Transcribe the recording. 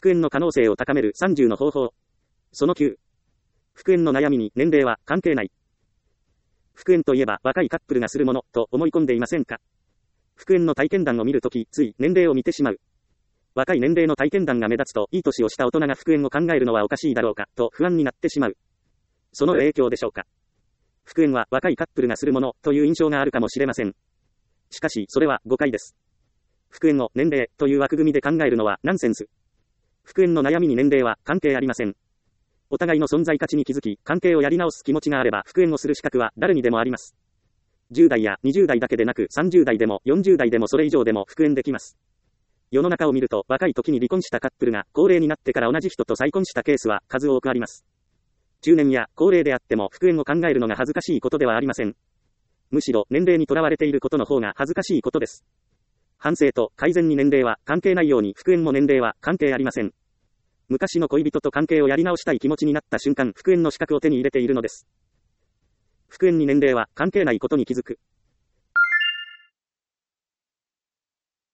復縁の可能性を高める30の方法。その9。復縁の悩みに年齢は関係ない。復縁といえば若いカップルがするものと思い込んでいませんか？復縁の体験談を見るとき、つい年齢を見てしまう。若い年齢の体験談が目立つと、いい年をした大人が復縁を考えるのはおかしいだろうか、と不安になってしまう。その影響でしょうか。復縁は若いカップルがするものという印象があるかもしれません。しかし、それは誤解です。復縁を年齢という枠組みで考えるのはナンセンス。復縁の悩みに年齢は関係ありません。お互いの存在価値に気づき、関係をやり直す気持ちがあれば、復縁をする資格は誰にでもあります。10代や20代だけでなく、30代でも40代でもそれ以上でも復縁できます。世の中を見ると、若い時に離婚したカップルが高齢になってから同じ人と再婚したケースは数多くあります。中年や高齢であっても復縁を考えるのが恥ずかしいことではありません。むしろ年齢にとらわれていることの方が恥ずかしいことです。反省と改善に年齢は関係ないように復縁も年齢は関係ありません。昔の恋人と関係をやり直したい気持ちになった瞬間、復縁の資格を手に入れているのです。復縁に年齢は関係ないことに気づく。